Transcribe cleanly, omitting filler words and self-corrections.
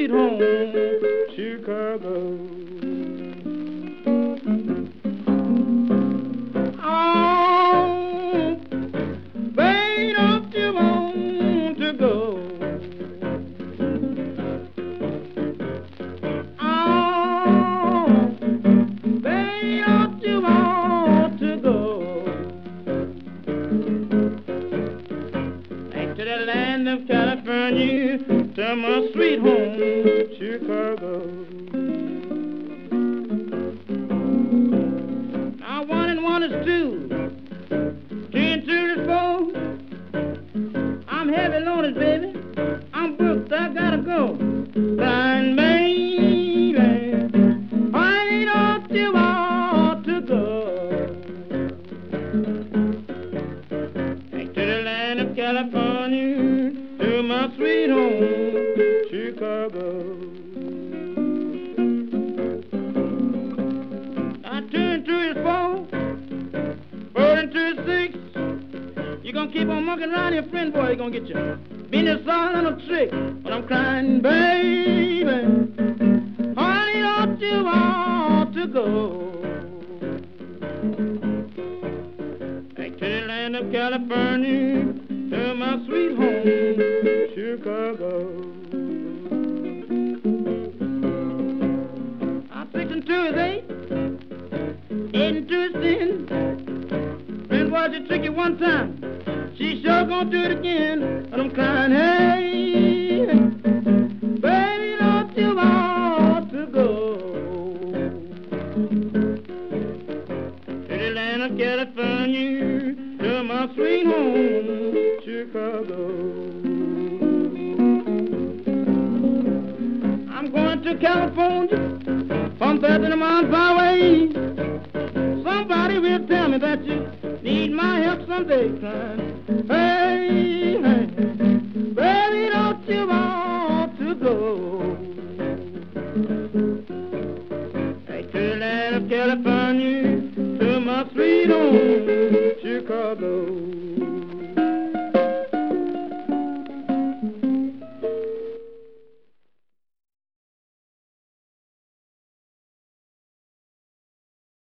sweet home, Chicago. Oh, babe, don't you want to go? Oh, babe, don't you want to go? Back to the land of California, to my sweet home, Chicago. Now 1 and 1 is 2, 2 and 2 is 4. I'm heavy loaded, baby. I'm booked, I gotta go. Blind baby, why don't you want to go? Back to the land of California, to my sweet home, Chicago. Now 2 and 2 is 4, 4 and 2 is 6. You gonna keep on monkeying around your friend, boy, you gonna get your business all on a trick. But I'm crying, baby, honey, don't you want to go? Back to the land of California, to my sweet home, Chicago. 6 and 2 is 8, 8 and 2 is 10. Friend, boy, she trick you one time, she sure gonna do it again. But I'm crying, hey, baby, don't you want to go? To the land of California, to my sweet home, Chicago. I'm going to California from 13 miles away. Somebody will tell me that you need my help someday, crying, hey, hey, baby, don't you want to go? Back to the land of California, to my sweet home, Chicago.